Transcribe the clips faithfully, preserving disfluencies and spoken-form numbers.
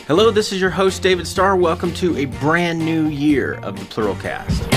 Hello, this is your host, David Starr. Welcome to a brand new year of the Pluralcast.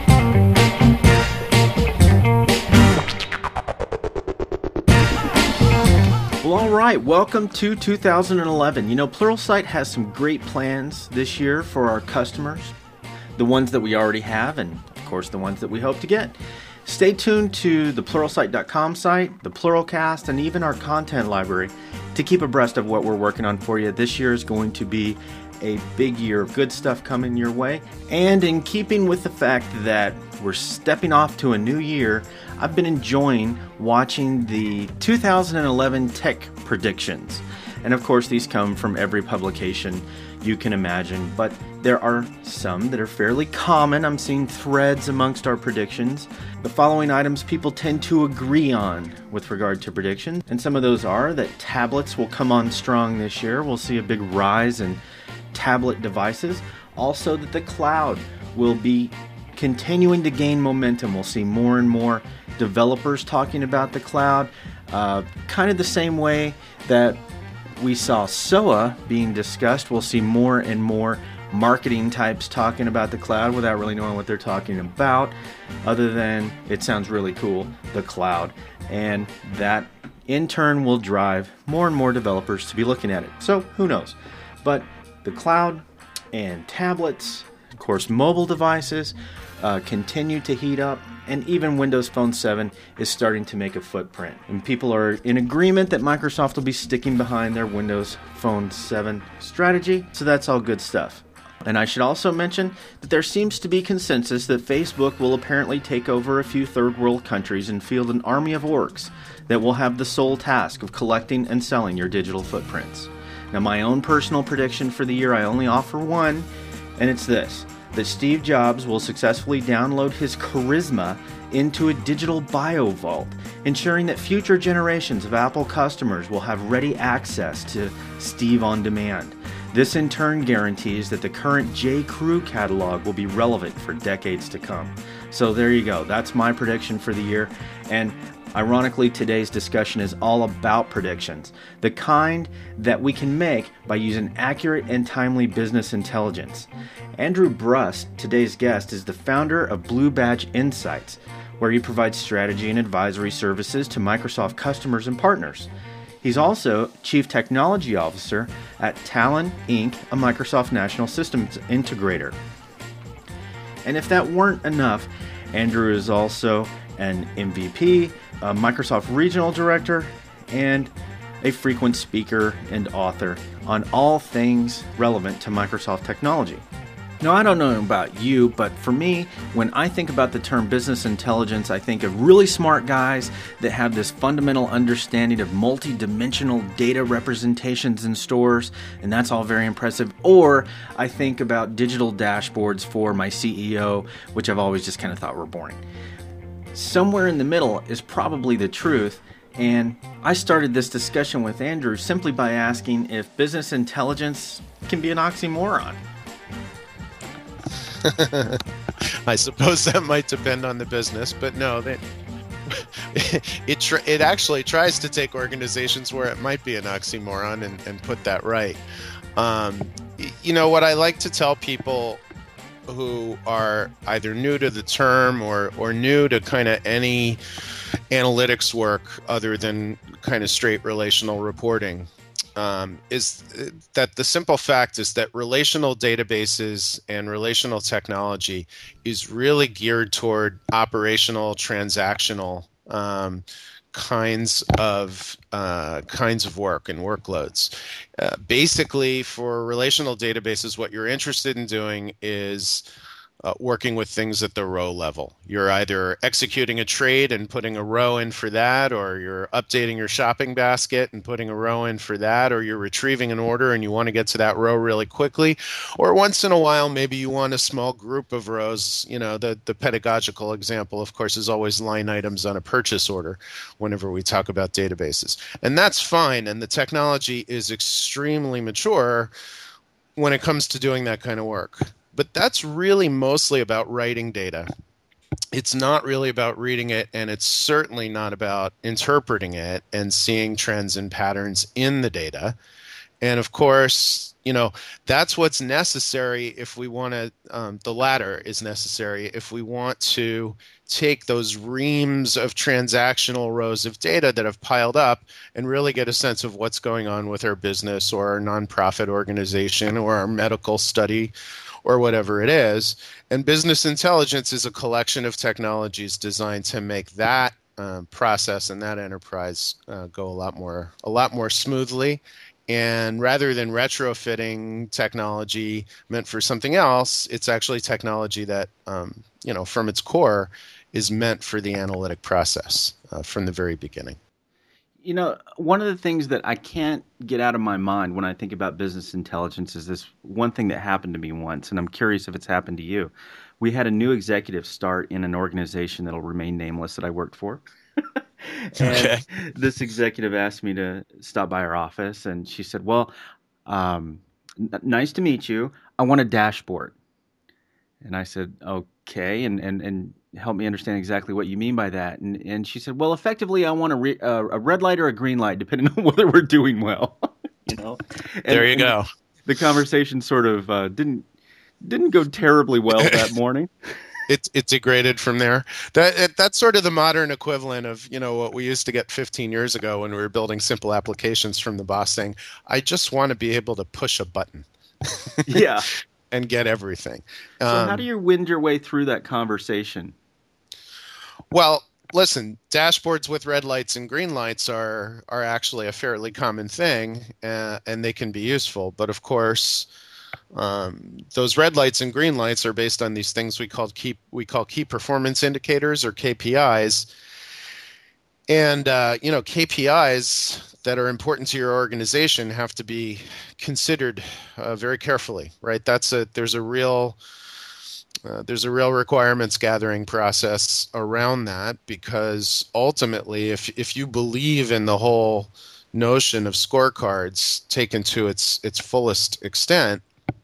Well, all right, welcome to two thousand eleven. You know, Pluralsight has some great plans this year for our customers, the ones that we already have, and of course the ones that we hope to get. Stay tuned to the pluralsight dot com site, the Pluralcast, and even our content library to keep abreast of what we're working on for you. This year is going to be a big year of good stuff coming your way. And in keeping with the fact that we're stepping off to a new year, I've been enjoying watching the two thousand eleven tech predictions. And of course, these come from every publication you can imagine, but there are some that are fairly common. I'm seeing threads amongst our predictions. The following items people tend to agree on with regard to predictions, and some of those are that tablets will come on strong this year. We'll see a big rise in tablet devices. Also that the cloud will be continuing to gain momentum. We'll see more and more developers talking about the cloud, uh, kind of the same way that we saw S O A being discussed. We'll see more and more marketing types talking about the cloud without really knowing what they're talking about, other than it sounds really cool, the cloud. And that in turn will drive more and more developers to be looking at it. So who knows? But the cloud and tablets, of course mobile devices, uh, continue to heat up, and even Windows Phone seven is starting to make a footprint. And people are in agreement that Microsoft will be sticking behind their Windows Phone seven strategy, so that's all good stuff. And I should also mention that there seems to be consensus that Facebook will apparently take over a few third world countries and field an army of orcs that will have the sole task of collecting and selling your digital footprints. Now, my own personal prediction for the year, I only offer one, and it's this: that Steve Jobs will successfully download his charisma into a digital bio vault, ensuring that future generations of Apple customers will have ready access to Steve on demand. This in turn guarantees that the current J. Crew catalog will be relevant for decades to come. So there you go. That's my prediction for the year. And ironically, today's discussion is all about predictions, the kind that we can make by using accurate and timely business intelligence. Andrew Brust, today's guest, is the founder of Blue Badge Insights, where he provides strategy and advisory services to Microsoft customers and partners. He's also Chief Technology Officer at Talon Incorporated, a Microsoft National Systems Integrator. And if that weren't enough, Andrew is also an M V P, a Microsoft Regional Director, and a frequent speaker and author on all things relevant to Microsoft technology. Now, I don't know about you, but for me, when I think about the term business intelligence, I think of really smart guys that have this fundamental understanding of multi-dimensional data representations in stores, and that's all very impressive. Or I think about digital dashboards for my C E O, which I've always just kind of thought were boring. Somewhere in the middle is probably the truth, and I started this discussion with Andrew simply by asking if business intelligence can be an oxymoron. I suppose that might depend on the business, but no, they, it tr- it actually tries to take organizations where it might be an oxymoron and, and put that right. Um, you know, what I like to tell people who are either new to the term or, or new to kind of any analytics work other than kind of straight relational reporting, Um, is that the simple fact is that relational databases and relational technology is really geared toward operational, transactional um, kinds of uh, kinds of work and workloads. Uh, basically, for relational databases, what you're interested in doing is Uh, working with things at the row level. You're either executing a trade and putting a row in for that, or you're updating your shopping basket and putting a row in for that, or you're retrieving an order and you want to get to that row really quickly. Or once in a while, maybe you want a small group of rows. You know, the, the pedagogical example, of course, is always line items on a purchase order whenever we talk about databases. And that's fine, and the technology is extremely mature when it comes to doing that kind of work. But that's really mostly about writing data. It's not really about reading it, and it's certainly not about interpreting it and seeing trends and patterns in the data. And of course, you know, that's what's necessary if we want to, um, the latter is necessary if we want to take those reams of transactional rows of data that have piled up and really get a sense of what's going on with our business or our nonprofit organization or our medical study or whatever it is. And business intelligence is a collection of technologies designed to make that um, process and that enterprise uh, go a lot more, a lot more smoothly. And rather than retrofitting technology meant for something else, it's actually technology that, um, you know, from its core is meant for the analytic process uh, from the very beginning. You know, one of the things that I can't get out of my mind when I think about business intelligence is this one thing that happened to me once, and I'm curious if it's happened to you. We had a new executive start in an organization that'll remain nameless that I worked for. And Okay. this executive asked me to stop by her office, and she said, "Well, um, n- nice to meet you. I want a dashboard." And I said, "Okay, and and and help me understand exactly what you mean by that." And and she said, "Well, effectively, I want a re- uh, a red light or a green light, depending on whether we're doing well." you know, and, There you and go. the conversation sort of uh, didn't didn't go terribly well that morning. It it degraded from there. That it, that's sort of the modern equivalent of, you know, what we used to get fifteen years ago when we were building simple applications from the boss saying, "I just want to be able to push a button Yeah. and get everything." So how do Um, you wind your way through that conversation? well, listen, dashboards with red lights and green lights are are actually a fairly common thing, uh, and they can be useful. But of course, Um, those red lights and green lights are based on these things we call key we call key performance indicators or K P Is, and uh, you know K P Is that are important to your organization have to be considered uh, very carefully, right? That's a there's a real uh, there's a real requirements gathering process around that because ultimately, if if you believe in the whole notion of scorecards taken to its its fullest extent,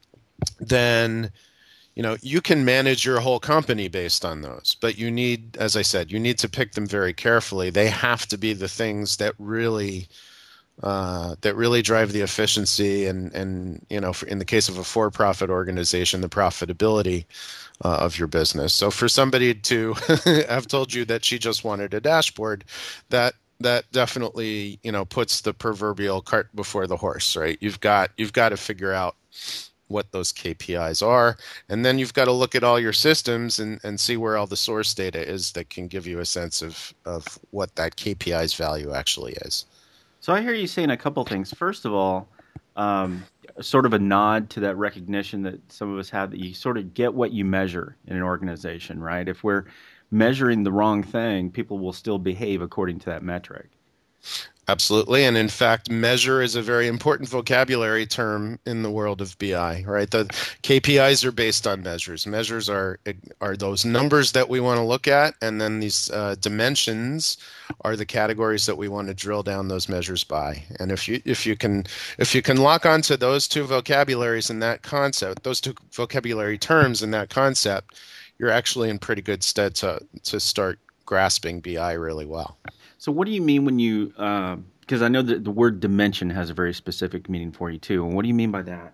then you know you can manage your whole company based on those, but you need, as I said, you need to pick them very carefully. They have to be the things that really uh, that really drive the efficiency and and you know for, in the case of a for-profit organization, the profitability uh, of your business. So for somebody to have told you that she just wanted a dashboard, that that definitely you know puts the proverbial cart before the horse, right? You've got you've got to figure out what those K P Is are. And then you've got to look at all your systems and, and see where all the source data is that can give you a sense of, of what that K P I's value actually is. So I hear you saying a couple things. First of all, um, sort of a nod to that recognition that some of us have that you sort of get what you measure in an organization, right? If we're measuring the wrong thing, people will still behave according to that metric. Absolutely. And in fact, measure is a very important vocabulary term in the world of B I, right? The K P Is are based on measures. Measures are are those numbers that we want to look at, and then these uh, dimensions are the categories that we want to drill down those measures by. And if you if you can if you can lock onto those two vocabularies in that concept, those two vocabulary terms in that concept, you're actually in pretty good stead to to start grasping B I really well. So what do you mean when you, because uh, I know that the word dimension has a very specific meaning for you too. And what do you mean by that?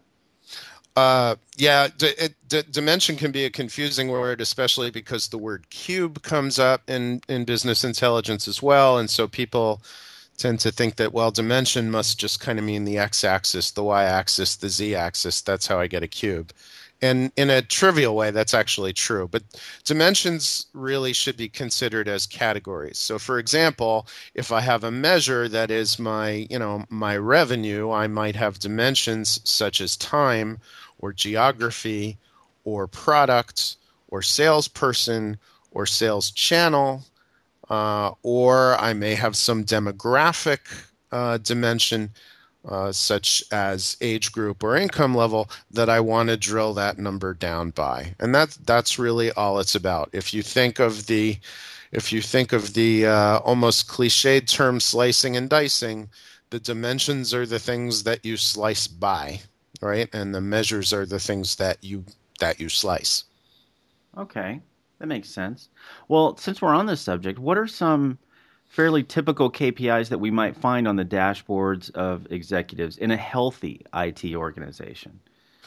Uh, yeah, d- it, d- dimension can be a confusing word, especially because the word cube comes up in, in business intelligence as well. And so people tend to think that, well, dimension must just kind of mean the x-axis, the y-axis, the z-axis. That's how I get a cube. And in a trivial way, that's actually true. But dimensions really should be considered as categories. So, for example, if I have a measure that is my, you know, my revenue, I might have dimensions such as time or geography or product or salesperson or sales channel, uh, or I may have some demographic uh, dimension. Uh, such as age group or income level that I want to drill that number down by, and that's that's really all it's about. If you think of the, if you think of the uh, almost cliched term slicing and dicing, the dimensions are the things that you slice by, right, and the measures are the things that you that you slice. Okay, that makes sense. Well, since we're on this subject, what are some fairly typical K P Is that we might find on the dashboards of executives in a healthy I T organization?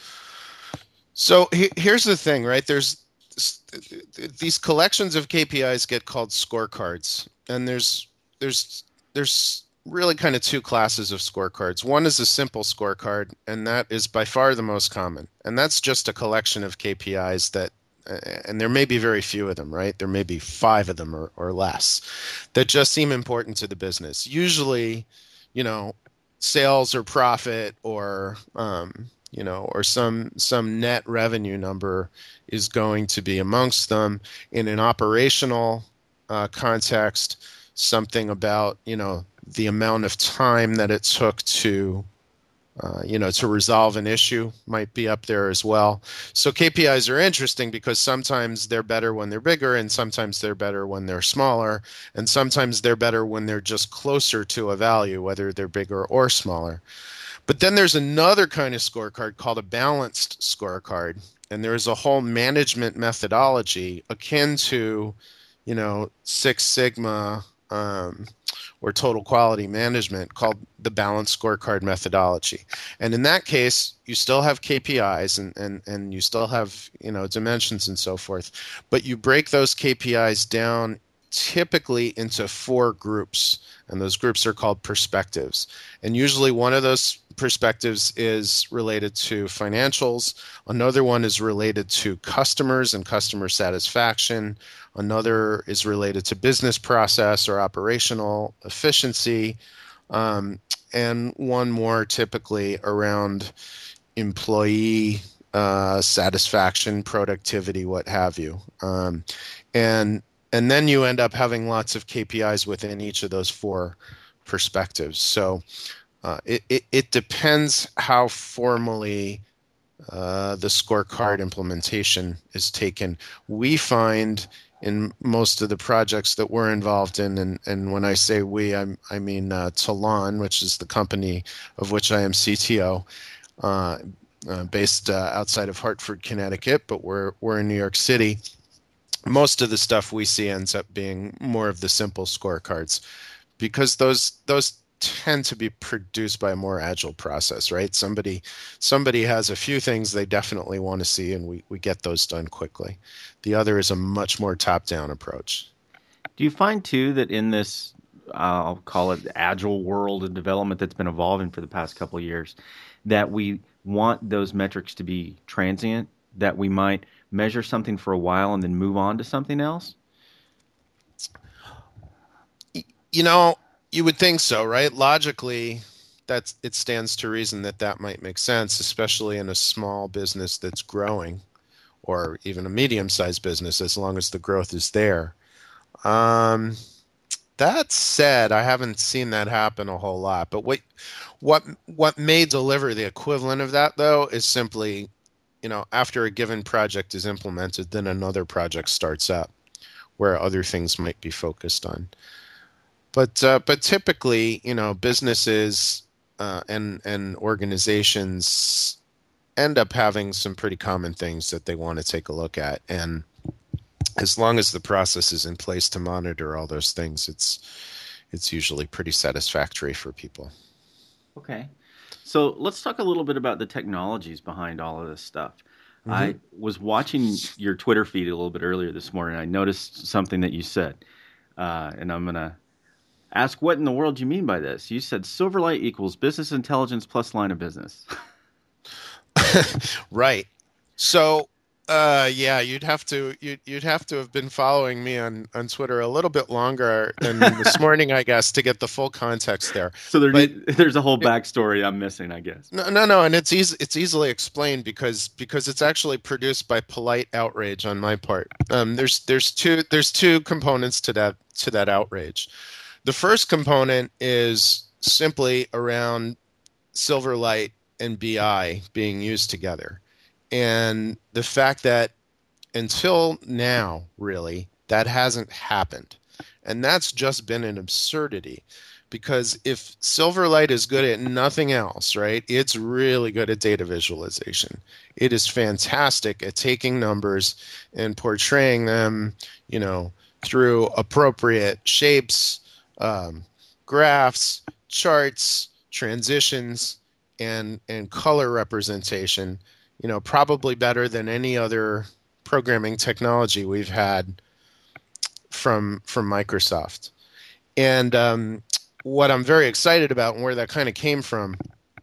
So he, here's the thing, right? There's these collections of K P Is get called scorecards, and there's there's there's really kind of two classes of scorecards. One is a simple scorecard, and that is by far the most common, and that's just a collection of K P Is that, and there may be very few of them, right? There may be five of them or, or less that just seem important to the business. Usually, you know, sales or profit or um, you know, or some some net revenue number is going to be amongst them. In an operational uh, context, something about, you know, the amount of time that it took to, uh, you know, to resolve an issue might be up there as well. So K P Is are interesting because sometimes they're better when they're bigger, and sometimes they're better when they're smaller, and sometimes they're better when they're just closer to a value, whether they're bigger or smaller. But then there's another kind of scorecard called a balanced scorecard, and there's a whole management methodology akin to, you know, Six Sigma um, or total quality management called the balanced scorecard methodology. And in that case, you still have K P Is and, and, and you still have, you know, dimensions and so forth, but you break those K P Is down typically into four groups, and those groups are called perspectives. And usually one of those perspectives is related to financials. Another one is related to customers and customer satisfaction. Another is related to business process or operational efficiency. Um, and one more typically around employee uh, satisfaction, productivity, what have you. Um, and And then you end up having lots of K P Is within each of those four perspectives. So uh, it, it, it depends how formally uh, the scorecard implementation is taken. We find in most of the projects that we're involved in, and, and when I say we, I'm, I mean uh, Talon, which is the company of which I am C T O, uh, uh, based uh, outside of Hartford, Connecticut, but we're we're in New York City. Most of the stuff we see ends up being more of the simple scorecards because those those tend to be produced by a more agile process, right? Somebody somebody has a few things they definitely want to see, and we, we get those done quickly. The other is a much more top-down approach. Do you find, too, that in this, uh, I'll call it agile world of development that's been evolving for the past couple of years, that we want those metrics to be transient, that we might measure something for a while and then move on to something else? You know, you would think so, right? Logically, that's it stands to reason that that might make sense, especially in a small business that's growing, or even a medium-sized business, as long as the growth is there. Um, that said, I haven't seen that happen a whole lot. But what what what may deliver the equivalent of that, though, is simply, you know, after a given project is implemented, then another project starts up where other things might be focused on. But uh, but typically, you know, businesses uh, and and organizations end up having some pretty common things that they want to take a look at, and as long as the process is in place to monitor all those things, it's it's usually pretty satisfactory for people. Okay. So let's talk a little bit about the technologies behind all of this stuff. Mm-hmm. I was watching your Twitter feed a little bit earlier this morning. I noticed something that you said, uh, and I'm going to ask what in the world you mean by this. You said Silverlight equals business intelligence plus line of business. Right. So, uh, yeah, you'd have to you'd, you'd have to have been following me on, on Twitter a little bit longer than this morning, I guess, to get the full context there. So there, but, there's a whole backstory I'm missing, I guess. No, no, no, and it's easy it's easily explained because because it's actually produced by polite outrage on my part. Um, there's there's two there's two components to that to that outrage. The first component is simply around Silverlight and B I being used together. And the fact that until now, really, that hasn't happened. And that's just been an absurdity. Because if Silverlight is good at nothing else, right, it's really good at data visualization. It is fantastic at taking numbers and portraying them, you know, through appropriate shapes, um, graphs, charts, transitions, and and color representation. You know, probably better than any other programming technology we've had from from Microsoft. And um, what I'm very excited about and where that kind of came from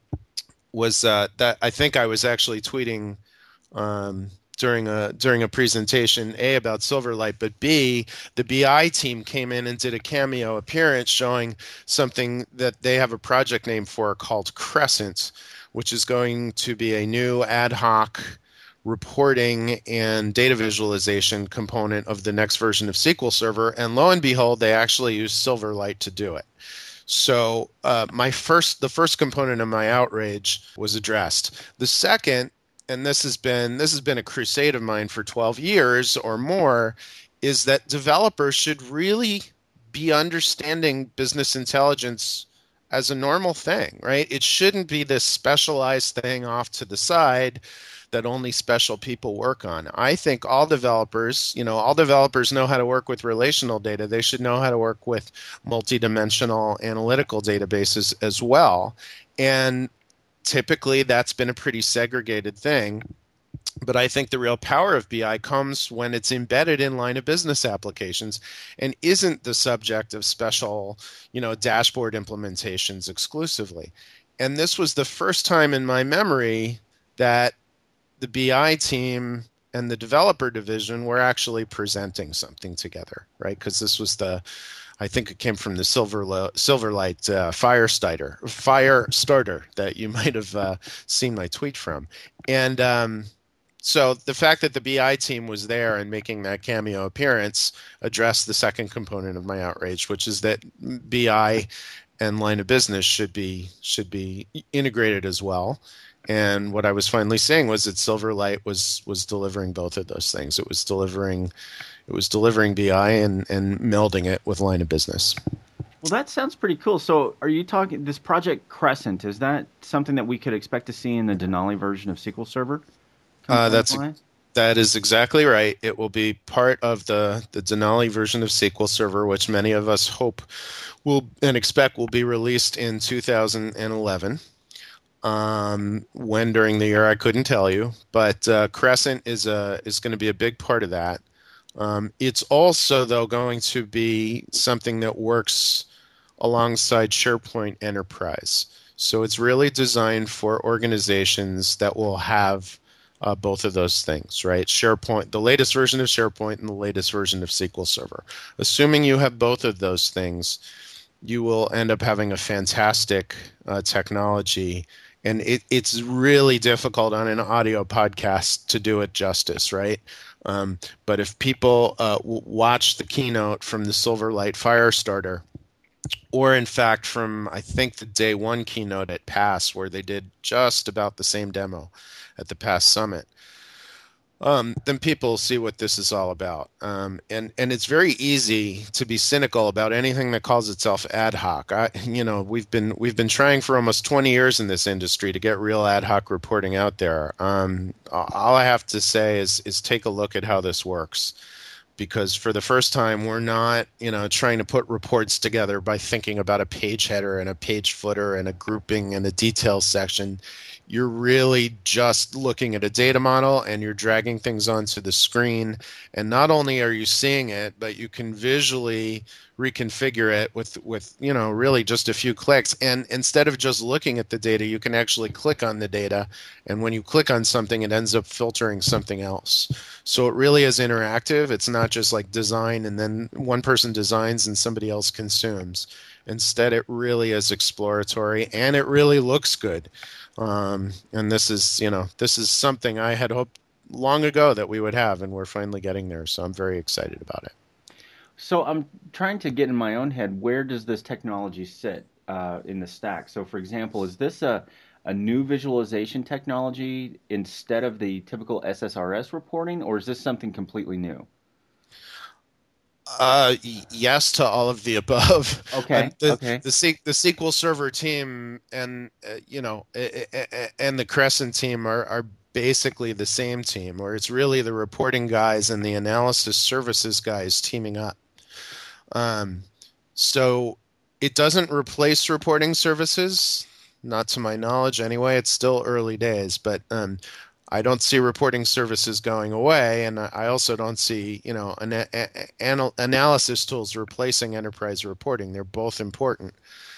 was uh, that I think I was actually tweeting um, during a during a presentation, A, about Silverlight, but B, the B I team came in and did a cameo appearance showing something that they have a project name for called Crescent, which is going to be a new ad hoc reporting and data visualization component of the next version of S Q L Server. And lo and behold, they actually use Silverlight to do it. So uh, my first, the first component of my outrage was addressed. The second, and this has been this has been a crusade of mine for twelve years or more, is that developers should really be understanding business intelligence as a normal thing, right? It shouldn't be this specialized thing off to the side that only special people work on. I think all developers, you know, all developers know how to work with relational data. They should know how to work with multidimensional analytical databases as well. And typically that's been a pretty segregated thing. But I think the real power of B I comes when it's embedded in line of business applications and isn't the subject of special, you know, dashboard implementations exclusively. And this was the first time in my memory that the B I team and the developer division were actually presenting something together, right? Because this was the, I think it came from the Silver Silverlight uh, Fire Starter, Fire Starter that you might have uh, seen my tweet from. And um, so the fact that the B I team was there and making that cameo appearance addressed the second component of my outrage, which is that B I and line of business should be should be integrated as well. And what I was finally saying was that Silverlight was was delivering both of those things. It was delivering it was delivering B I and, and melding it with line of business. Well, that sounds pretty cool. So are you talking, this Project Crescent, is that something that we could expect to see in the Denali version of S Q L Server? Uh, that's that is exactly right. It will be part of the, the Denali version of S Q L Server, which many of us hope will and expect will be released in two thousand eleven. Um, when during the year, I couldn't tell you, but uh, Crescent is a is going to be a big part of that. Um, it's also, though, going to be something that works alongside SharePoint Enterprise. So it's really designed for organizations that will have uh, both of those things, right? SharePoint, the latest version of SharePoint, and the latest version of S Q L Server. Assuming you have both of those things, you will end up having a fantastic uh, technology. And it, it's really difficult on an audio podcast to do it justice, right? Um, but if people uh, w- watch the keynote from the Silverlight Firestarter, or in fact from, I think, the day one keynote at PASS, where they did just about the same demo at the PASS Summit, Um, then people see what this is all about. Um, and, and it's very easy to be cynical about anything that calls itself ad hoc. I, you know, we've been we've been trying for almost twenty years in this industry to get real ad hoc reporting out there. Um, all I have to say is is take a look at how this works. Because for the first time, we're not, you know, trying to put reports together by thinking about a page header and a page footer and a grouping and a details section. You're really just looking at a data model and you're dragging things onto the screen. And not only are you seeing it, but you can visually reconfigure it with, with, you know, really just a few clicks. And instead of just looking at the data, you can actually click on the data. And when you click on something, it ends up filtering something else. So it really is interactive. It's not just like design and then one person designs and somebody else consumes. Instead, it really is exploratory and it really looks good. Um, and this is, you know, this is something I had hoped long ago that we would have, and we're finally getting there. So I'm very excited about it. So I'm trying to get in my own head, where does this technology sit uh, in the stack? So for example, is this a, a new visualization technology instead of the typical S S R S reporting, or is this something completely new? Uh, yes to all of the above. Okay. Uh, the, okay. The, the, the S Q L Server team and uh, you know and the Crescent team are, are basically the same team, or it's really the reporting guys and the analysis services guys teaming up. Um, so It doesn't replace reporting services, not to my knowledge anyway. It's still early days, but um, I don't see reporting services going away, and I I also don't see, you know, ana- a- anal- analysis tools replacing enterprise reporting. They're both important.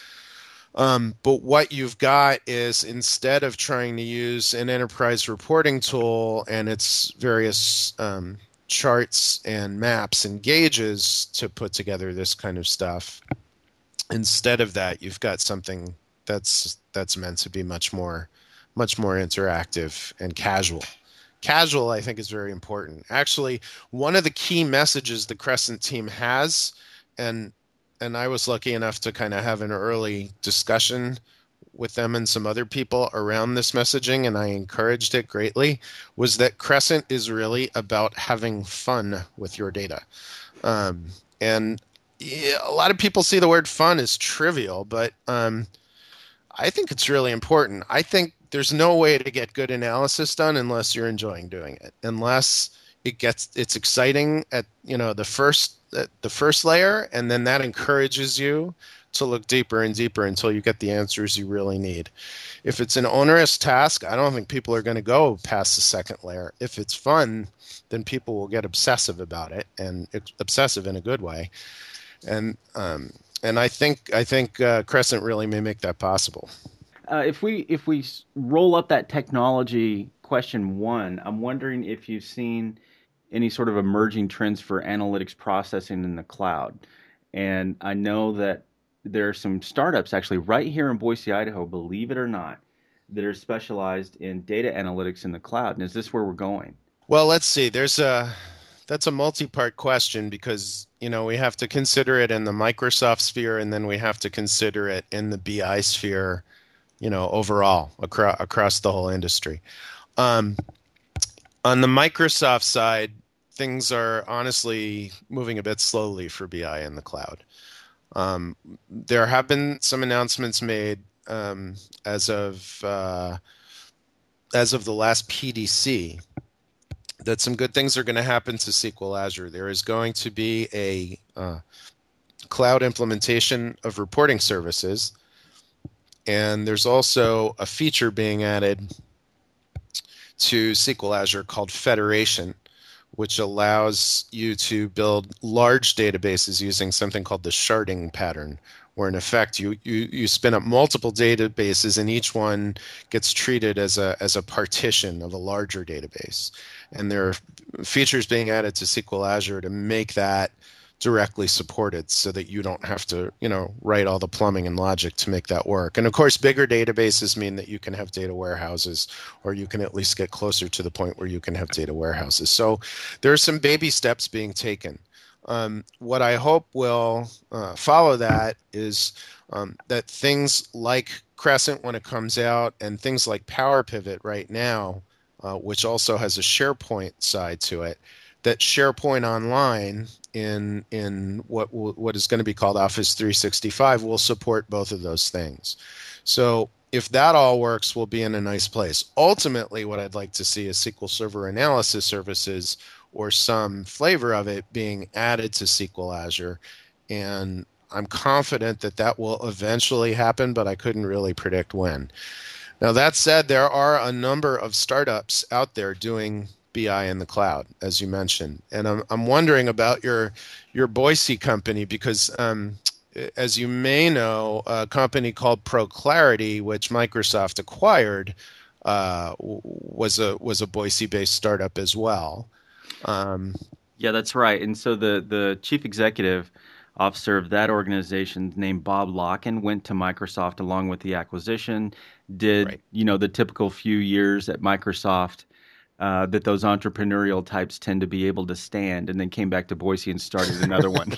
Um, but what you've got is, instead of trying to use an enterprise reporting tool and its various um, charts and maps and gauges to put together this kind of stuff, instead of that, you've got something that's that's meant to be much more much more interactive and casual. Casual, I think, is very important. Actually, one of the key messages the Crescent team has, and and I was lucky enough to kind of have an early discussion with them and some other people around this messaging, and I encouraged it greatly, was that Crescent is really about having fun with your data. Um, and yeah, a lot of people see the word fun as trivial, but um, I think it's really important. I think there's no way to get good analysis done unless you're enjoying doing it, unless it gets it's exciting at you know the first at the first layer, and then that encourages you to look deeper and deeper until you get the answers you really need. If it's an onerous task, I don't think people are going to go past the second layer. If it's fun, then people will get obsessive about it, and it's obsessive in a good way. And um, and I think I think uh, Crescent really may make that possible. Uh, if we if we s- roll up that technology question one, I'm wondering if you've seen any sort of emerging trends for analytics processing in the cloud. And I know that there are some startups actually right here in Boise, Idaho, believe it or not, that are specialized in data analytics in the cloud. And is this where we're going? Well, let's see. There's a that's a multi-part question, because you know we have to consider it in the Microsoft sphere, and then we have to consider it in the B I sphere, you know, overall across across the whole industry. Um, on the Microsoft side, things are honestly moving a bit slowly for B I in the cloud. Um, there have been some announcements made um, as of uh, as of the last P D C that some good things are going to happen to S Q L Azure. There is going to be a uh, cloud implementation of reporting services, and there's also a feature being added to S Q L Azure called Federation, which allows you to build large databases using something called the sharding pattern, where in effect you, you, you spin up multiple databases and each one gets treated as a, as a partition of a larger database. And there are features being added to S Q L Azure to make that directly supported, so that you don't have to, you know, write all the plumbing and logic to make that work. And of course, bigger databases mean that you can have data warehouses, or you can at least get closer to the point where you can have data warehouses. So there are some baby steps being taken. Um, what I hope will uh, follow that is um, that things like Crescent, when it comes out, and things like Power Pivot right now, uh, which also has a SharePoint side to it, that SharePoint Online in in what will, what is going to be called Office three sixty-five will support both of those things. So if that all works, we'll be in a nice place. Ultimately, what I'd like to see is S Q L Server analysis services, or some flavor of it, being added to S Q L Azure, and I'm confident that that will eventually happen, but I couldn't really predict when. Now, that said, there are a number of startups out there doing B I in the cloud, as you mentioned. And I'm I'm wondering about your your Boise company, because um, as you may know, a company called ProClarity, which Microsoft acquired, uh, was a was a Boise-based startup as well. Um, Yeah, that's right. And so the the chief executive officer of that organization, named Bob Locken, went to Microsoft along with the acquisition, did, right. you know, the typical few years at Microsoft uh, that those entrepreneurial types tend to be able to stand, and then came back to Boise and started another one.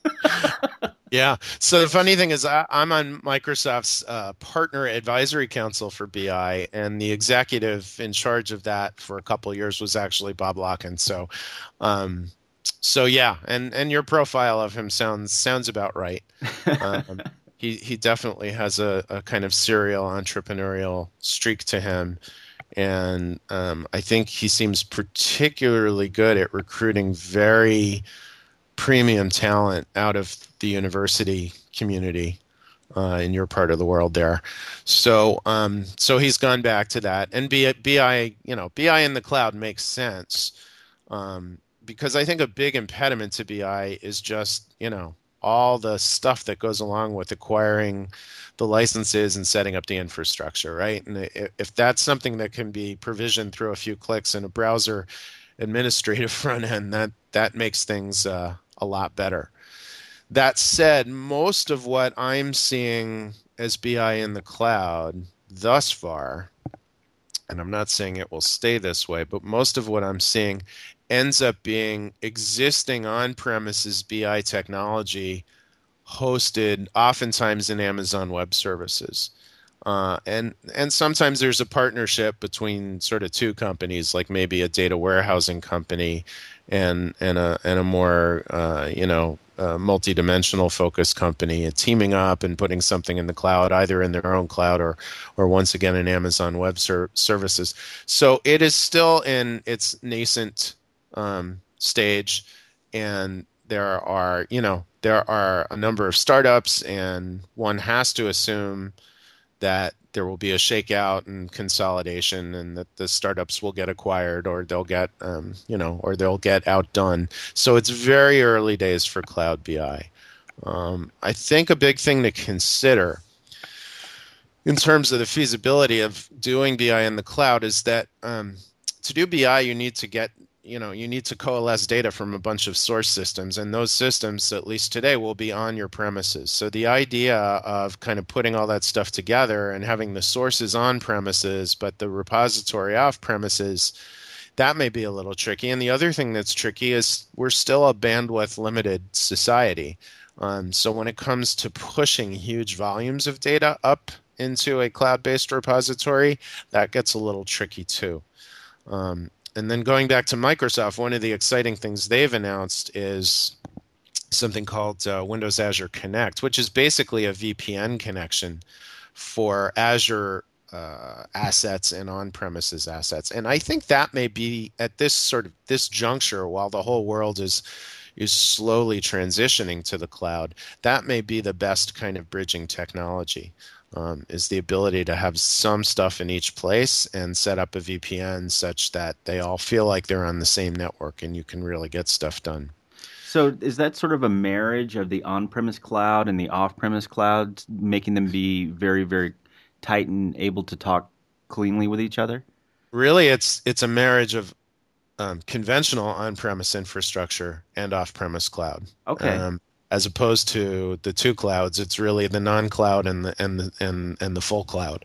Yeah. So the funny thing is, I, I'm on Microsoft's uh, partner advisory council for B I, and the executive in charge of that for a couple of years was actually Bob Locken. So, um, so yeah, and and your profile of him sounds sounds about right. Um, he he definitely has a, a kind of serial entrepreneurial streak to him, and um, I think he seems particularly good at recruiting very premium talent out of the university community. uh, in your part of the world there. So um, so he's gone back to that, and B, BI you know B I in the cloud makes sense, um, because I think a big impediment to B I is just you know all the stuff that goes along with acquiring the licenses and setting up the infrastructure, right? And i- if that's something that can be provisioned through a few clicks in a browser administrative front end, that that makes things uh, a lot better. That said, most of what I'm seeing as B I in the cloud thus far, and I'm not saying it will stay this way, but most of what I'm seeing ends up being existing on-premises B I technology hosted oftentimes in Amazon Web Services. Uh, and and sometimes there's a partnership between sort of two companies, like maybe a data warehousing company and and a and a more uh, you know uh, multi-dimensional focused company, and teaming up and putting something in the cloud, either in their own cloud or or once again in Amazon Web Ser- Services. So it is still in its nascent um, stage, and there are you know there are a number of startups, and one has to assume that there will be a shakeout and consolidation, and that the startups will get acquired, or they'll get, um, you know, or they'll get outdone. So it's very early days for cloud B I. Um, I think a big thing to consider in terms of the feasibility of doing B I in the cloud is that um, to do B I, you need to get, you know, you need to coalesce data from a bunch of source systems, and those systems, at least today, will be on your premises. So the idea of kind of putting all that stuff together and having the sources on premises, but the repository off premises, that may be a little tricky. And the other thing that's tricky is we're still a bandwidth limited society. Um, so when it comes to pushing huge volumes of data up into a cloud-based repository, that gets a little tricky too. Um, and then going back to Microsoft, one of the exciting things they've announced is something called uh, Windows Azure Connect, which is basically a V P N connection for Azure uh, assets and on-premises assets. And I think that may be at this sort of this juncture, while the whole world is is slowly transitioning to the cloud, that may be the best kind of bridging technology. Um, is the ability to have some stuff in each place and set up a V P N such that they all feel like they're on the same network and you can really get stuff done. So is that sort of a marriage of the on-premise cloud and the off-premise cloud, making them be very, very tight and able to talk cleanly with each other? Really, it's it's a marriage of um, conventional on-premise infrastructure and off-premise cloud. Okay. Um, as opposed to the two clouds, it's really the non-cloud and the and the and and the full cloud.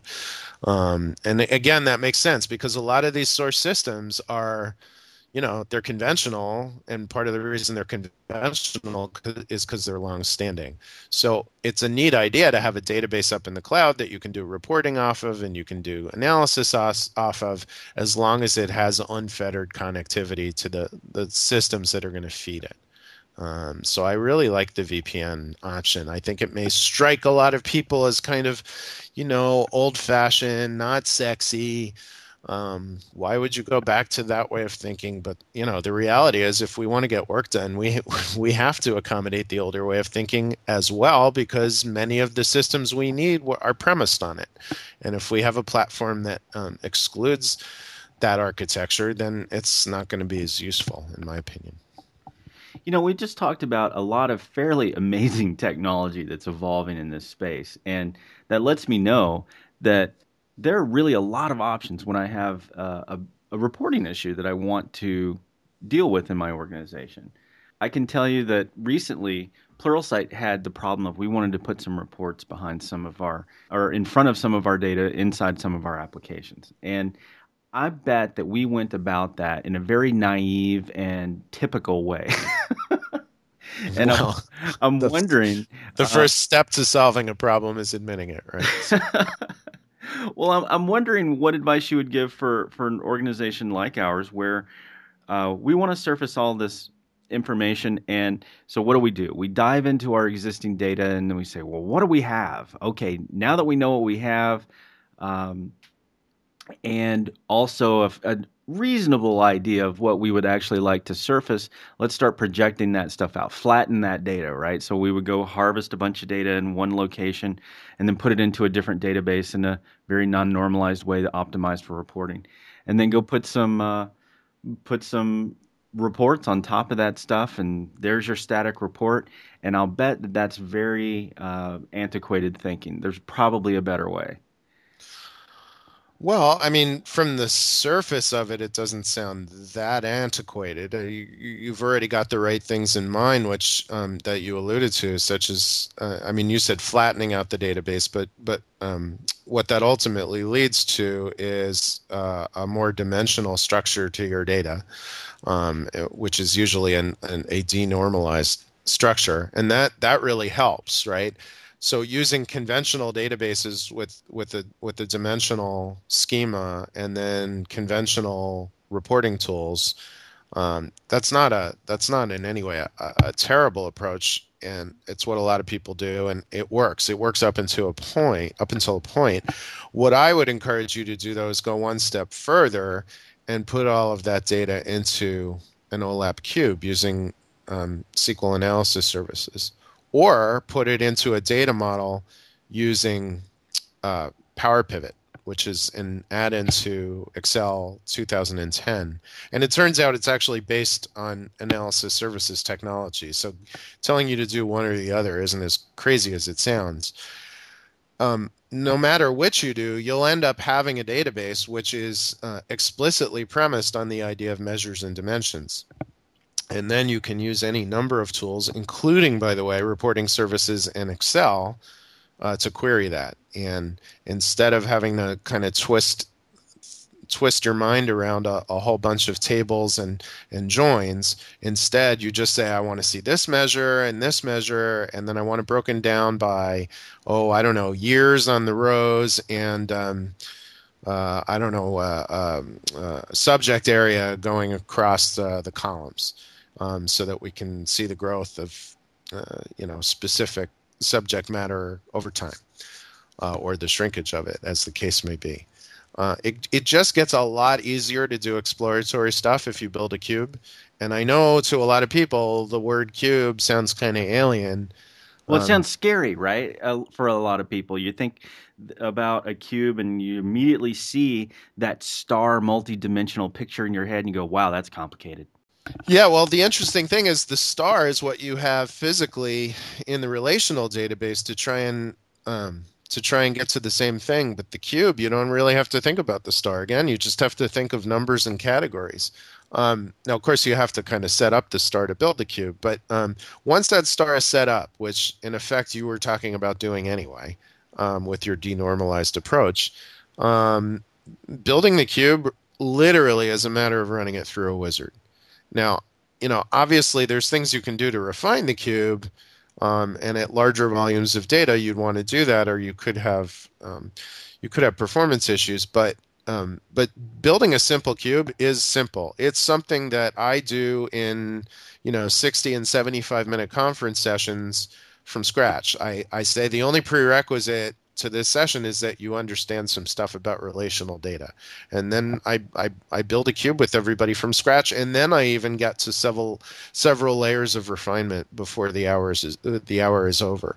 Um, and again, that makes sense because a lot of these source systems are, you know, they're conventional, and part of the reason they're conventional is because they're long-standing. So it's a neat idea to have a database up in the cloud that you can do reporting off of and you can do analysis off of, as long as it has unfettered connectivity to the the systems that are going to feed it. Um, so I really like the V P N option. I think it may strike a lot of people as kind of, you know, old-fashioned, not sexy. Um, why would you go back to that way of thinking? But, you know, the reality is if we want to get work done, we we have to accommodate the older way of thinking as well, because many of the systems we need are premised on it. And if we have a platform that um, excludes that architecture, then it's not going to be as useful, in my opinion. You know, we just talked about a lot of fairly amazing technology that's evolving in this space, and that lets me know that there are really a lot of options when I have uh, a, a reporting issue that I want to deal with in my organization. I can tell you that recently, Pluralsight had the problem of we wanted to put some reports behind some of our, or in front of some of our data inside some of our applications. And I bet that we went about that in a very naive and typical way. And Well, I'm, I'm the, wondering. The uh, first step to solving a problem is admitting it, right? Well, I'm, I'm wondering what advice you would give for, for an organization like ours where uh, we want to surface all this information. And so what do we do? We dive into our existing data and then we say, well, what do we have? Okay, now that we know what we have, um, and also a, a, reasonable idea of what we would actually like to surface, let's start projecting that stuff out, flatten that data, right? So we would go harvest a bunch of data in one location and then put it into a different database in a very non-normalized way that optimized for reporting. And then go put some uh, put some reports on top of that stuff, and there's your static report. And I'll bet that that's very uh, antiquated thinking. There's probably a better way. Well, I mean, from the surface of it, it doesn't sound that antiquated. Uh, you, you've already got the right things in mind, which um, that you alluded to, such as, uh, I mean, you said flattening out the database, but but um, what that ultimately leads to is uh, a more dimensional structure to your data, um, which is usually an, an, a denormalized structure, and that that really helps, right? So using conventional databases with with a with a dimensional schema and then conventional reporting tools, um, that's not a that's not in any way a, a terrible approach, and it's what a lot of people do, and it works. It works up until a point. Up until a point, what I would encourage you to do though is go one step further and put all of that data into an OLAP cube using um, S Q L analysis services. Or put it into a data model using uh, PowerPivot, which is an add-in to Excel two thousand ten. And it turns out it's actually based on analysis services technology. So telling you to do one or the other isn't as crazy as it sounds. Um, no matter which you do, you'll end up having a database which is uh, explicitly premised on the idea of measures and dimensions. And then you can use any number of tools, including, by the way, reporting services and Excel, uh, to query that. And instead of having to kind of twist twist your mind around a, a whole bunch of tables and, and joins, instead you just say, I want to see this measure and this measure, and then I want it broken down by, oh, I don't know, years on the rows and um, uh, I don't know, uh, um, uh, subject area going across uh, the columns. Um, so that we can see the growth of, uh, you know, specific subject matter over time, uh, or the shrinkage of it, as the case may be. Uh, it it just gets a lot easier to do exploratory stuff if you build a cube. And I know to a lot of people the word cube sounds kind of alien. Well, it um, sounds scary, right? Uh, for a lot of people, you think about a cube and you immediately see that star multi-dimensional picture in your head and you go, wow, that's complicated. Yeah, well, the interesting thing is the star is what you have physically in the relational database to try and um, to try and get to the same thing. But the cube, you don't really have to think about the star. Again, you just have to think of numbers and categories. Um, now, of course, you have to kind of set up the star to build the cube. But um, once that star is set up, which in effect you were talking about doing anyway um, with your denormalized approach, um, building the cube literally is a matter of running it through a wizard. Now, you know, obviously there's things you can do to refine the cube, um, and at larger volumes of data, you'd want to do that, or you could have um, you could have performance issues. But um, but building a simple cube is simple. It's something that I do in you know sixty and seventy-five minute conference sessions from scratch. I, I say the only prerequisite to this session is that you understand some stuff about relational data. And then I, I, I build a cube with everybody from scratch, and then I even get to several several layers of refinement before the hours is, the hour is over.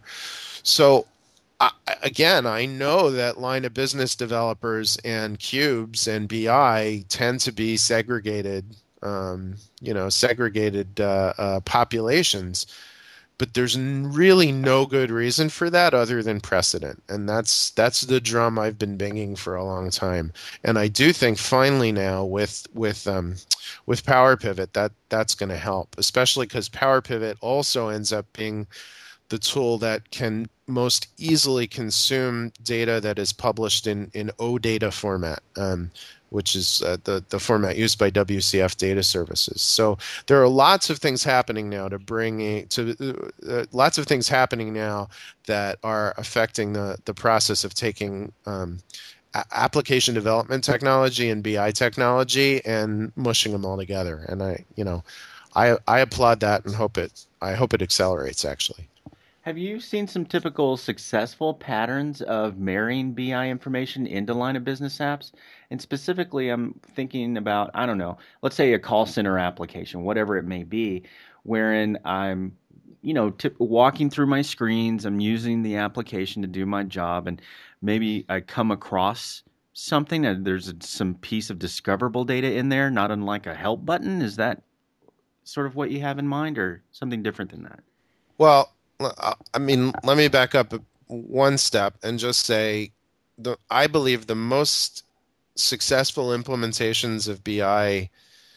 So I, again, I know that line of business developers and cubes and B I tend to be segregated, um, you know, segregated uh, uh, populations. But there's really no good reason for that other than precedent. And that's that's the drum I've been banging for a long time. And I do think finally now with with um, with PowerPivot that that's going to help, especially because PowerPivot also ends up being the tool that can most easily consume data that is published in, in OData format. Um, which is uh, the, the format used by W C F Data Services. So there are lots of things happening now to bring a, to uh, lots of things happening now that are affecting the, the process of taking um, a- application development technology and B I technology and mushing them all together. And I, you know, I I applaud that and hope it I hope it accelerates actually. Have you seen some typical successful patterns of marrying B I information into line of business apps? And specifically, I'm thinking about, I don't know, let's say a call center application, whatever it may be, wherein I'm, you know, tip, walking through my screens, I'm using the application to do my job, and maybe I come across something that there's a, some piece of discoverable data in there, not unlike a help button. Is that sort of what you have in mind, or something different than that? Well, uh, I mean, let me back up one step and just say, the I believe the most successful implementations of B I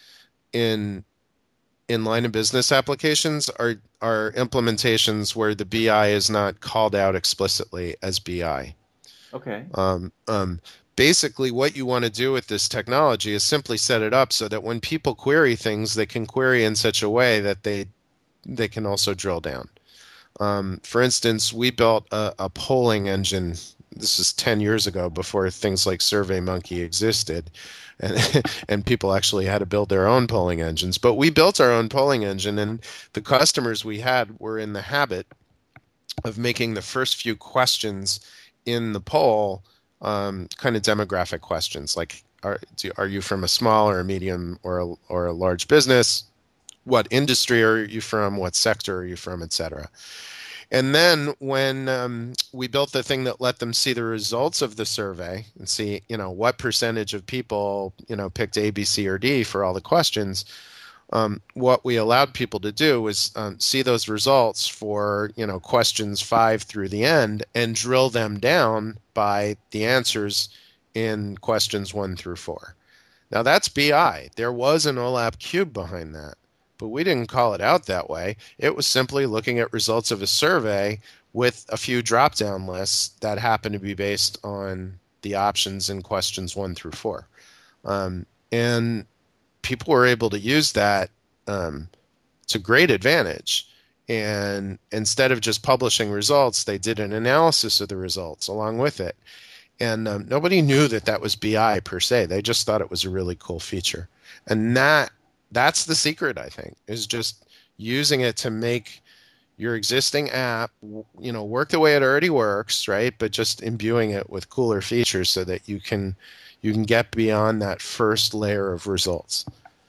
in in line of business applications are are implementations where the B I is not called out explicitly as B I. Okay. Um, um, basically, what you want to do with this technology is simply set it up so that when people query things, they can query in such a way that they they can also drill down. Um, for instance, we built a, a polling engine. This is ten years ago, before things like SurveyMonkey existed, and and people actually had to build their own polling engines. But we built our own polling engine, and the customers we had were in the habit of making the first few questions in the poll um, kind of demographic questions, like are do, are you from a small or a medium or a, or a large business? What industry are you from? What sector are you from, et cetera. And then when um, we built the thing that let them see the results of the survey and see, you know, what percentage of people, you know, picked A, B, C, or D for all the questions, um, what we allowed people to do was um, see those results for, you know, questions five through the end and drill them down by the answers in questions one through four. Now that's B I. There was an OLAP cube behind that, but we didn't call it out that way. It was simply looking at results of a survey with a few drop-down lists that happen to be based on the options in questions one through four. Um, and people were able to use that um, to great advantage. And instead of just publishing results, they did an analysis of the results along with it. And um, nobody knew that that was B I per se. They just thought it was a really cool feature. And that that's the secret, I think, is just using it to make your existing app, you know, work the way it already works, right? But just imbuing it with cooler features so that you can you can get beyond that first layer of results.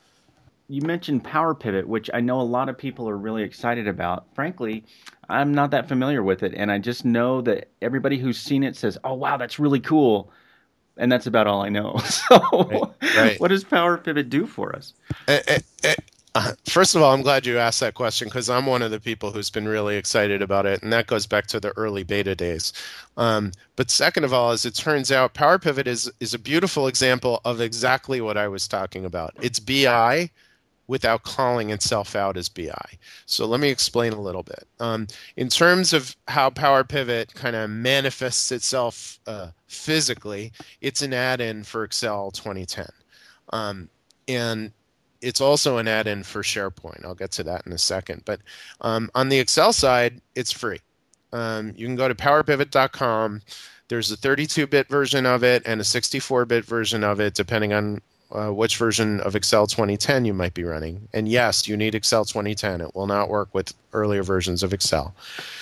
You mentioned Power Pivot, which I know a lot of people are really excited about. Frankly, I'm not that familiar with it, and I just know that everybody who's seen it says, "Oh, wow, that's really cool." And that's about all I know. So, right, right. What does Power Pivot do for us? Uh, uh, uh, uh, first of all, I'm glad you asked that question, because I'm one of the people who's been really excited about it, and that goes back to the early beta days. Um, but second of all, as it turns out, Power Pivot is is a beautiful example of exactly what I was talking about. It's B I without calling itself out as B I. So let me explain a little bit. Um, in terms of how Power Pivot kind of manifests itself uh, physically, it's an add-in for Excel twenty ten. Um, and it's also an add-in for SharePoint. I'll get to that in a second. But um, on the Excel side, it's free. Um, you can go to power pivot dot com. There's a thirty-two bit version of it and a sixty-four bit version of it, depending on Uh, which version of Excel twenty ten you might be running. And yes, you need Excel twenty ten. It will not work with earlier versions of Excel.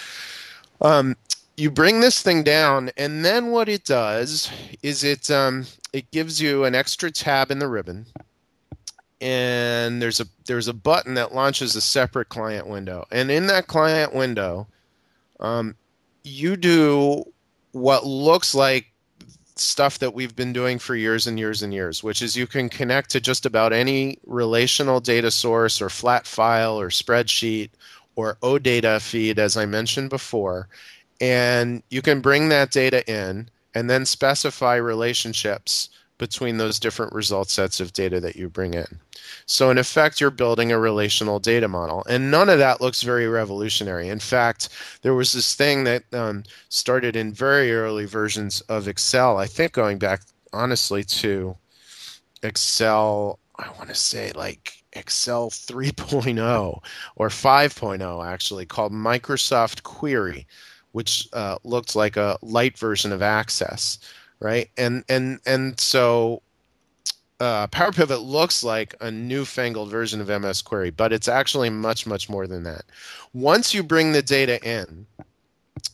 Um, you bring this thing down, and then what it does is it um, it gives you an extra tab in the ribbon, and there's a there's a button that launches a separate client window. And in that client window, um, you do what looks like stuff that we've been doing for years and years and years, which is you can connect to just about any relational data source or flat file or spreadsheet or OData feed, as I mentioned before, and you can bring that data in and then specify relationships between those different result sets of data that you bring in. So in effect, you're building a relational data model. And none of that looks very revolutionary. In fact, there was this thing that um, started in very early versions of Excel, I think going back, honestly, to Excel, I want to say like Excel three point oh or five point oh, actually, called Microsoft Query, which uh, looked like a light version of Access. Right, and and and so uh, Power Pivot looks like a newfangled version of M S Query, but it's actually much much more than that. Once you bring the data in,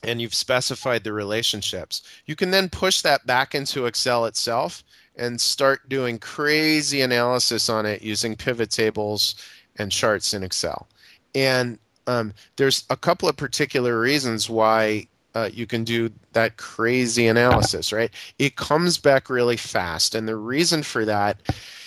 and you've specified the relationships, you can then push that back into Excel itself and start doing crazy analysis on it using pivot tables and charts in Excel. And um, there's a couple of particular reasons why uh, you can do that crazy analysis, right? It comes back really fast. And the reason for that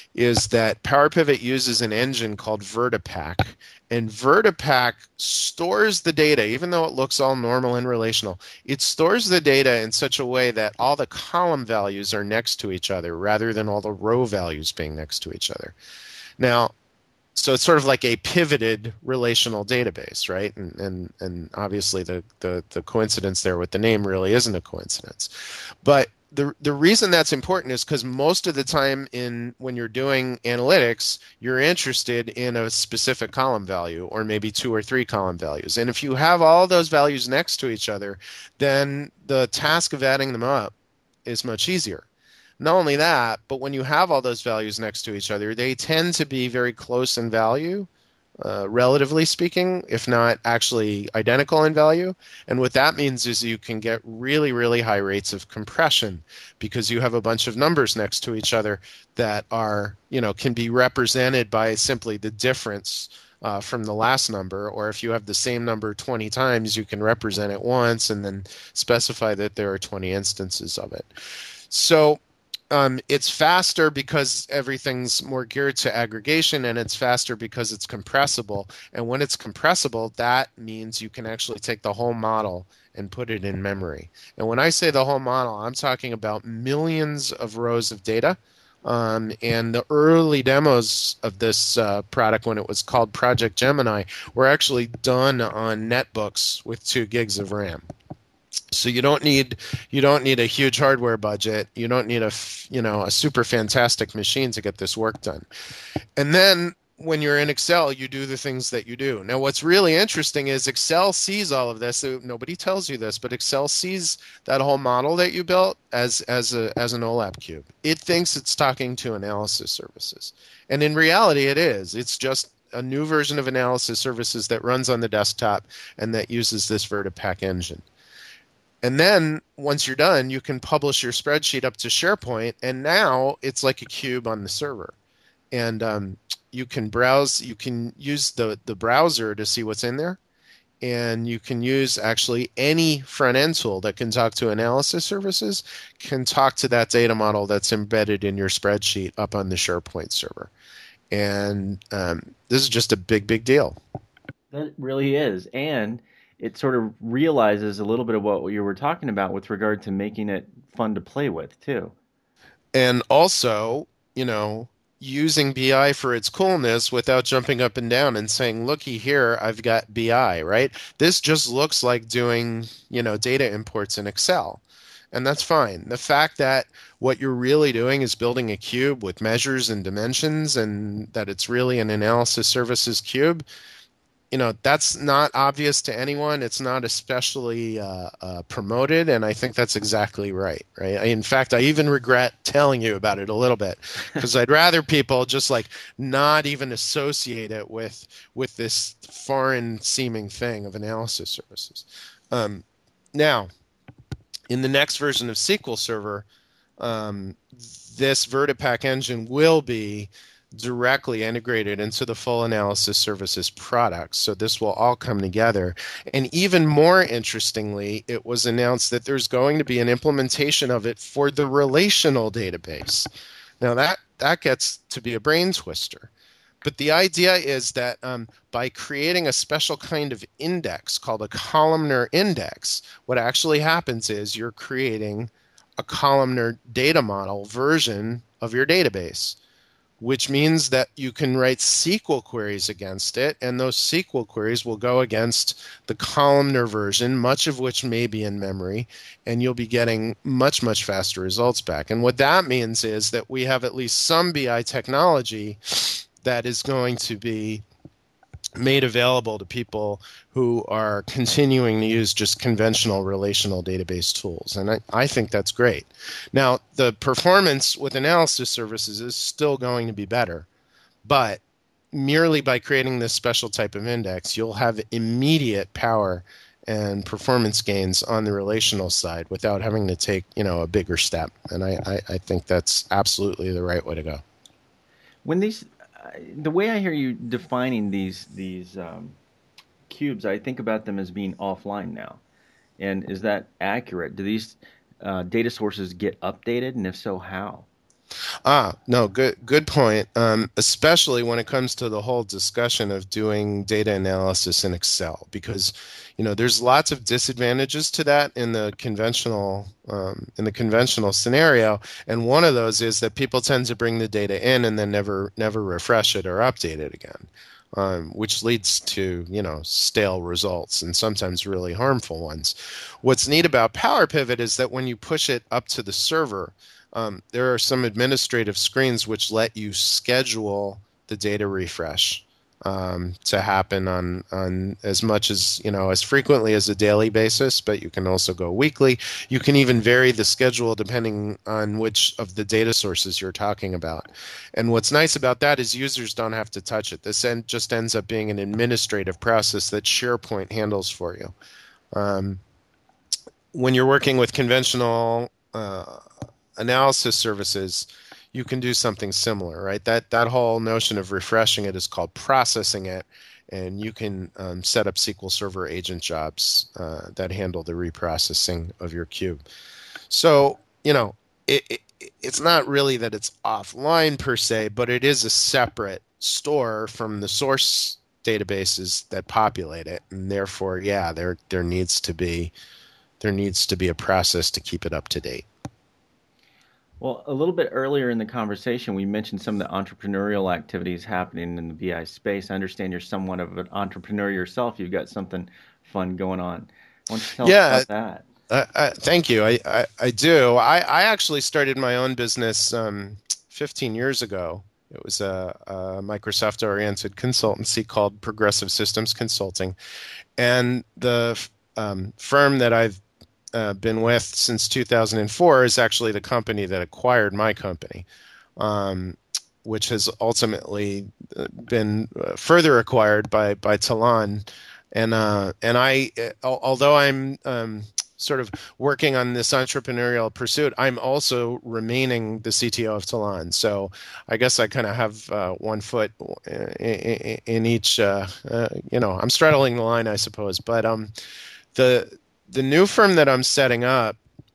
is that Power Pivot uses an engine called VertiPaq. And VertiPaq stores the data, even though it looks all normal and relational. It stores the data in such a way that all the column values are next to each other rather than all the row values being next to each other. Now, so it's sort of like a pivoted relational database, right? And and, and obviously the, the, the coincidence there with the name really isn't a coincidence. But the the reason that's important is because most of the time in when you're doing analytics, you're interested in a specific column value or maybe two or three column values. And if you have all those values next to each other, then the task of adding them up is much easier. Not only that, but when you have all those values next to each other, they tend to be very close in value, uh, relatively speaking, if not actually identical in value. And what that means is you can get really, really high rates of compression because you have a bunch of numbers next to each other that are, you know, can be represented by simply the difference uh, from the last number. Or if you have the same number twenty times, you can represent it once and then specify that there are twenty instances of it. So Um, it's faster because everything's more geared to aggregation, and it's faster because it's compressible. And when it's compressible, that means you can actually take the whole model and put it in memory. And when I say the whole model, I'm talking about millions of rows of data. Um, and the early demos of this uh, product, when it was called Project Gemini, were actually done on netbooks with two gigs of RAM. So you don't need you don't need a huge hardware budget. You don't need a you know a super fantastic machine to get this work done. And then when you're in Excel, you do the things that you do. Now, what's really interesting is Excel sees all of this. Nobody tells you this, but Excel sees that whole model that you built as as a as an OLAP cube. It thinks it's talking to analysis services, and in reality, it is. It's just a new version of analysis services that runs on the desktop and that uses this VertiPaq engine. And then once you're done, you can publish your spreadsheet up to SharePoint, and now it's like a cube on the server. And um, you can browse, you can use the, the browser to see what's in there, and you can use actually any front-end tool that can talk to analysis services, can talk to that data model that's embedded in your spreadsheet up on the SharePoint server. And um, this is just a big, big deal. That really is. And it sort of realizes a little bit of what you were talking about with regard to making it fun to play with, too. And also, you know, using B I for its coolness without jumping up and down and saying, looky here, I've got B I, right? This just looks like doing, you know, data imports in Excel. And that's fine. The fact that what you're really doing is building a cube with measures and dimensions and that it's really an analysis services cube, you know, that's not obvious to anyone. It's not especially uh, uh, promoted, and I think that's exactly right. Right. I, in fact, I even regret telling you about it a little bit because I'd rather people just like not even associate it with with this foreign-seeming thing of analysis services. Um, now, in the next version of S Q L Server, um, this VertiPaq engine will be directly integrated into the full analysis services products. So this will all come together. And even more interestingly, it was announced that there's going to be an implementation of it for the relational database. Now that, that gets to be a brain twister. But the idea is that um, by creating a special kind of index called a columnar index, what actually happens is you're creating a columnar data model version of your database, which means that you can write S Q L queries against it, and those S Q L queries will go against the columnar version, much of which may be in memory, and you'll be getting much, much faster results back. And what that means is that we have at least some B I technology that is going to be made available to people who are continuing to use just conventional relational database tools. And I, I think that's great. Now, the performance with analysis services is still going to be better, but merely by creating this special type of index, you'll have immediate power and performance gains on the relational side without having to take, you know, a bigger step. And I, I, I think that's absolutely the right way to go. When these, uh, the way I hear you defining these these um, cubes, I think about them as being offline now. And is that accurate? Do these uh, data sources get updated, and if so, how? Ah, no, good good point. Um, especially when it comes to the whole discussion of doing data analysis in Excel, because you know there's lots of disadvantages to that in the conventional um, in the conventional scenario, and one of those is that people tend to bring the data in and then never never refresh it or update it again, um, which leads to you know stale results and sometimes really harmful ones. What's neat about Power Pivot is that when you push it up to the server, Um, there are some administrative screens which let you schedule the data refresh um, to happen on on as much as you know as frequently as a daily basis, but you can also go weekly. You can even vary the schedule depending on which of the data sources you're talking about. And what's nice about that is users don't have to touch it. This end just ends up being an administrative process that SharePoint handles for you. Um, when you're working with conventional uh, analysis services, you can do something similar, right? That that whole notion of refreshing it is called processing it, and you can um, set up S Q L Server agent jobs uh, that handle the reprocessing of your cube. So, you know, it, it it's not really that it's offline per se, but it is a separate store from the source databases that populate it, and therefore, yeah, there there needs to be there needs to be a process to keep it up to date. Well, a little bit earlier in the conversation, we mentioned some of the entrepreneurial activities happening in the B I space. I understand you're somewhat of an entrepreneur yourself. You've got something fun going on. Why don't you tell Yeah, us about that? uh, uh, thank you. I, I, I do. I, I actually started my own business um, fifteen years ago. It was a, a Microsoft-oriented consultancy called Progressive Systems Consulting. And the um, firm that I've Uh, been with since two thousand four is actually the company that acquired my company, um, which has ultimately been uh, further acquired by by Talon, and uh, and I, uh, although I'm um, sort of working on this entrepreneurial pursuit, I'm also remaining the C T O of Talon. So I guess I kind of have uh, one foot in, in each. Uh, uh, you know, I'm straddling the line, I suppose, but um, the The new firm that I'm setting up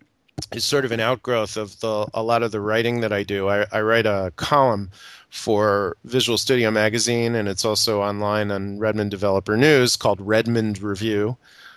is sort of an outgrowth of the a lot of the writing that I do. I, I write a column for Visual Studio Magazine, and it's also online on Redmond Developer News called Redmond Review.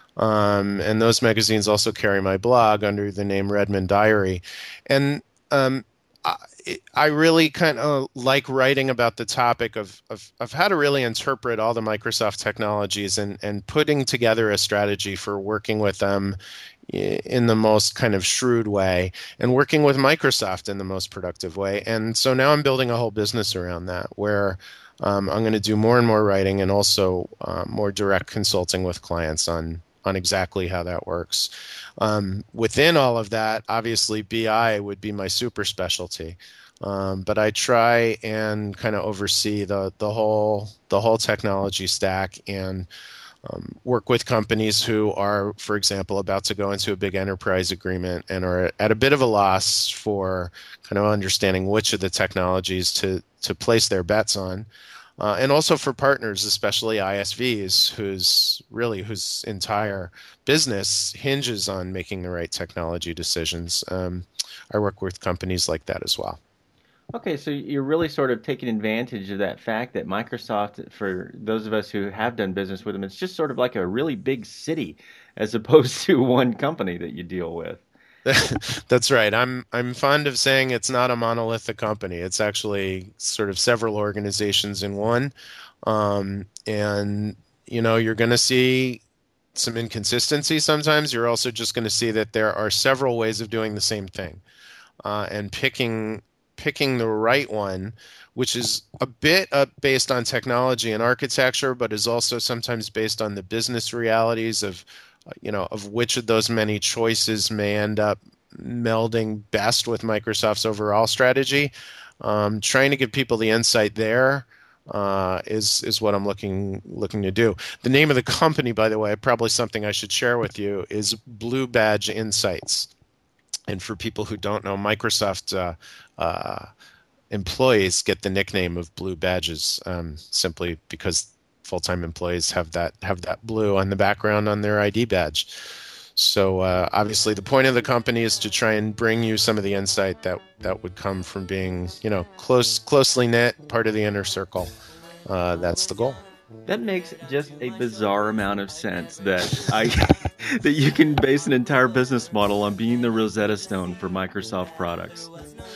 Um, and those magazines also carry my blog under the name Redmond Diary. And um, I, I really kind of like writing about the topic of, of, of how to really interpret all the Microsoft technologies and, and putting together a strategy for working with them in the most kind of shrewd way and working with Microsoft in the most productive way. And so now I'm building a whole business around that where um, I'm going to do more and more writing and also uh, more direct consulting with clients on on exactly how that works. Um, within all of that, obviously B I would be my super specialty. Um, but I try and kind of oversee the the whole the whole technology stack and um, work with companies who are, for example, about to go into a big enterprise agreement and are at a bit of a loss for kind of understanding which of the technologies to to place their bets on. Uh, and also for partners, especially I S Vs, whose really whose entire business hinges on making the right technology decisions. Um, I work with companies like that as well. Okay, so you're really sort of taking advantage of that fact that Microsoft, for those of us who have done business with them, it's just sort of like a really big city as opposed to one company that you deal with. That's right. I'm I'm fond of saying it's not a monolithic company. It's actually sort of several organizations in one. Um, and, you know, you're going to see some inconsistency sometimes. You're also just going to see that there are several ways of doing the same thing. Uh, and picking picking the right one, which is a bit uh, based on technology and architecture, but is also sometimes based on the business realities of, uh, you know, of which of those many choices may end up melding best with Microsoft's overall strategy. Um, trying to give people the insight there uh, is is what I'm looking looking to do. The name of the company, by the way, probably something I should share with you, is Blue Badge Insights. And for people who don't know, Microsoft uh, uh, employees get the nickname of Blue Badges um, simply because full-time employees have that have that blue on the background on their I D badge. So uh, obviously, the point of the company is to try and bring you some of the insight that that would come from being, you know, close, closely knit, part of the inner circle. Uh, that's the goal. That makes just a bizarre amount of sense that I that you can base an entire business model on being the Rosetta Stone for Microsoft products.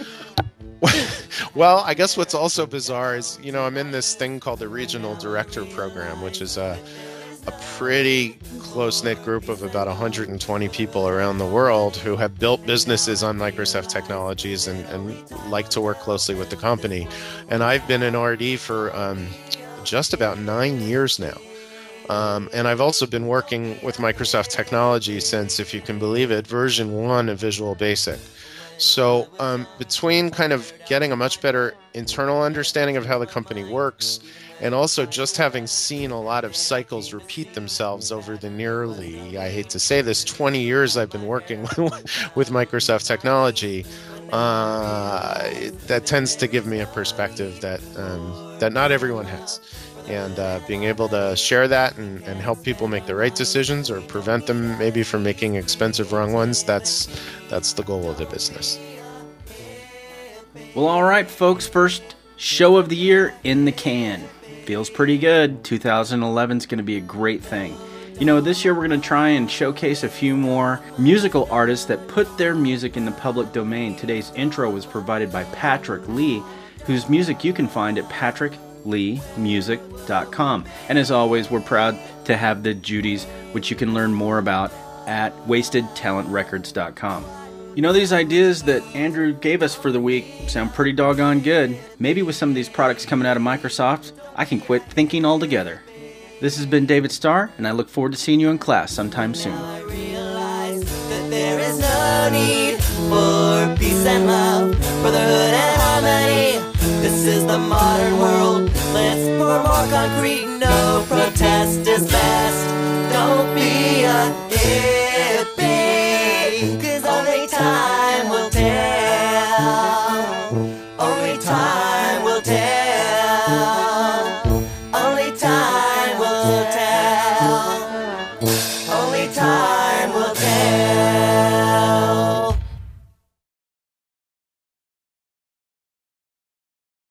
Well, I guess what's also bizarre is, you know, I'm in this thing called the Regional Director Program, which is a a pretty close-knit group of about one hundred twenty people around the world who have built businesses on Microsoft technologies and, and like to work closely with the company. And I've been in R D for um, just about nine years now. Um, and I've also been working with Microsoft technology since, if you can believe it, version one of Visual Basic. So um, between kind of getting a much better internal understanding of how the company works and also just having seen a lot of cycles repeat themselves over the nearly, I hate to say this, twenty years I've been working with Microsoft technology, uh, that tends to give me a perspective that um, that not everyone has. And uh, being able to share that and, and help people make the right decisions or prevent them maybe from making expensive wrong ones, that's that's the goal of the business. Well, all right, folks. First show of the year in the can. Feels pretty good. two thousand eleven is going to be a great thing. You know, this year we're going to try and showcase a few more musical artists that put their music in the public domain. Today's intro was provided by Patrick Lee, whose music you can find at patrick lee music dot com. And as always, we're proud to have the Judys, which you can learn more about at wasted talent records dot com. You know, these ideas that Andrew gave us for the week sound pretty doggone good. Maybe with some of these products coming out of Microsoft, I can quit thinking altogether. This has been David Starr, and I look forward to seeing you in class sometime soon. Now I realize that there is no need for peace and love, brotherhood and harmony. This is the modern world. Let's pour more concrete. No protest is best. Don't be a dick.